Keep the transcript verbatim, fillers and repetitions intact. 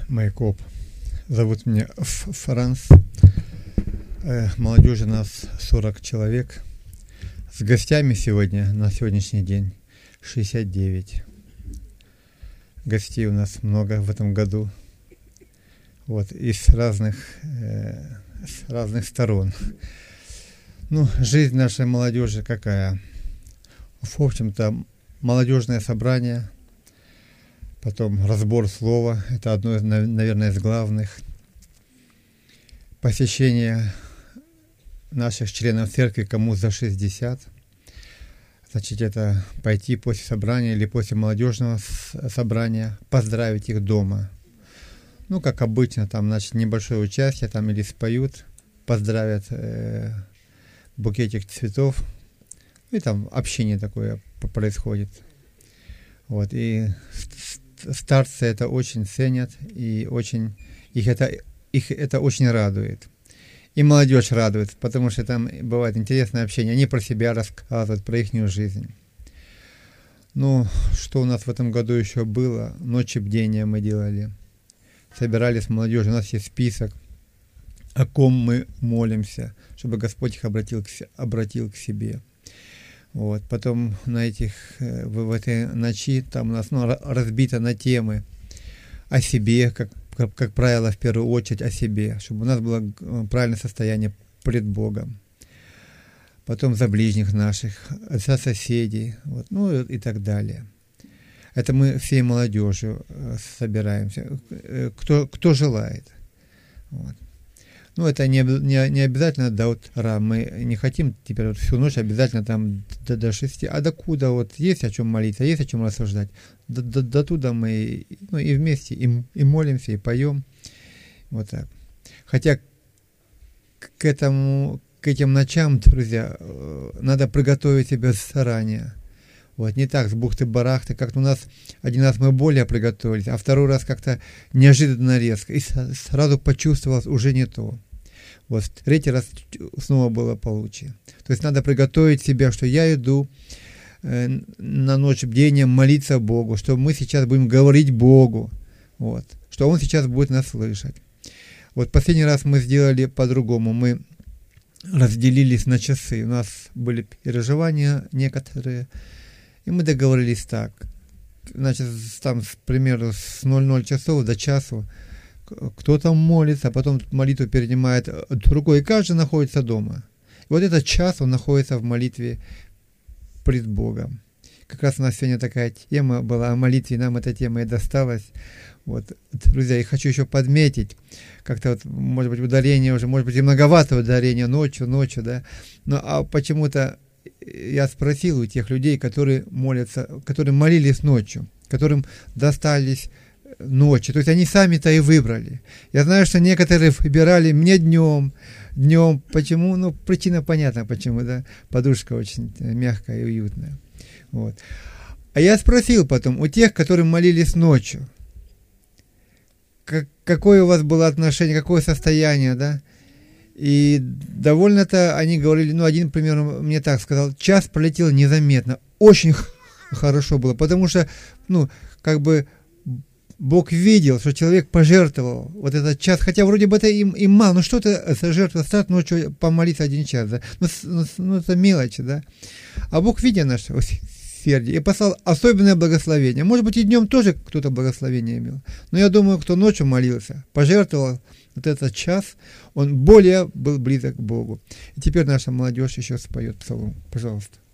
Майкоп. Зовут меня Франц. Молодежи нас сорок человек. С гостями сегодня, на сегодняшний день, шестьдесят девять. Гостей у нас много в этом году. Вот, из разных, э, с разных сторон. Ну, жизнь нашей молодежи какая? В общем-то, молодежное собрание, потом разбор слова, это одно из, наверное, из главных. Посещение наших членов церкви, кому за шестьдесят. Значит, это пойти после собрания или после молодежного собрания, поздравить их дома. Ну, как обычно, там, значит, небольшое участие, там или споют, поздравят, э, букетик цветов, и там общение такое происходит. Вот, и старцы это очень ценят, и очень, их это, их это очень радует. И молодежь радует, потому что там бывает интересное общение. Они про себя рассказывают, про их жизнь. Ну, что у нас в этом году еще было? Ночи бдения мы делали. Собирались с молодежью. У нас есть список, о ком мы молимся, чтобы Господь их обратил к, обратил к себе. Вот. Потом на этих, в, в этой ночи там у нас ну, разбито на темы о себе, как Как, как правило, в первую очередь о себе, чтобы у нас было правильное состояние пред Богом. Потом за ближних наших, за соседей, вот, ну и, и так далее. Это мы всей молодежью собираемся, кто, кто желает. Вот. Ну, это не, не, не обязательно до утра. Мы не хотим теперь вот всю ночь обязательно там до, до шести. А докуда вот есть о чем молиться, есть о чем рассуждать. До, до, до туда мы ну, и вместе и, и молимся, и поем. Вот так. Хотя к этому, к этим ночам, друзья, надо приготовить себя заранее. Вот, не так, с бухты-барахты, как-то у нас один раз мы более приготовились, а второй раз как-то неожиданно резко, и сразу почувствовалось уже не то. Вот, третий раз снова было получше. То есть надо приготовить себя, что я иду э, на ночь бдения молиться Богу, что мы сейчас будем говорить Богу, вот, что Он сейчас будет нас слышать. Вот последний раз мы сделали по-другому, мы разделились на часы, у нас были переживания некоторые, и мы договорились так, значит, там, к примеру, с ноль-ноль часов до часу кто-то молится, а потом молитву перенимает другой, и каждый находится дома. И вот этот час он находится в молитве пред Богом. Как раз у нас сегодня такая тема была о молитве, нам эта тема и досталась. Вот, друзья, я хочу еще подметить, как-то вот, может быть, ударение уже, может быть, и многовато ударения ночью, ночью, да, но а почему-то я спросил у тех людей, которые молятся, которые молились ночью, которым достались ночи, то есть они сами-то и выбрали. Я знаю, что некоторые выбирали мне днем, днем, почему, ну, причина понятна, почему, да, подушка очень мягкая и уютная, вот. А я спросил потом у тех, которые молились ночью, как, какое у вас было отношение, какое состояние, да, и довольно-то они говорили, ну, один, примерно, мне так сказал, час пролетел незаметно, очень хорошо было, потому что, ну, как бы, Бог видел, что человек пожертвовал вот этот час, хотя вроде бы это им, им мало, ну что ты сожертвовал, стать ночью помолиться один час, да? ну, ну, ну это мелочи, да, а Бог видел наше усердие и послал особенное благословение, может быть и днем тоже кто-то благословение имел, но я думаю, кто ночью молился, пожертвовал вот этот час, он более был близок к Богу. И теперь наша молодежь еще споет псалом, пожалуйста.